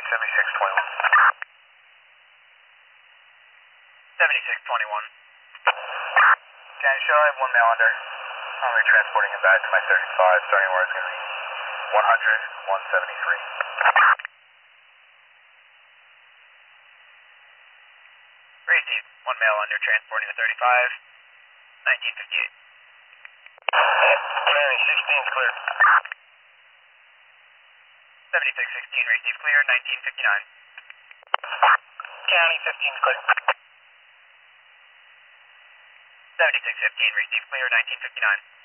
7621. 7621. County Show, I have one mail under. I'm going to be transporting him back to my 35, starting where it's going to be 100, 173. Received. One mail under, transporting the 35, 1958. County 16's clear. 7616, received clear, 1959. County 15's clear. 7615, received clear, 1959.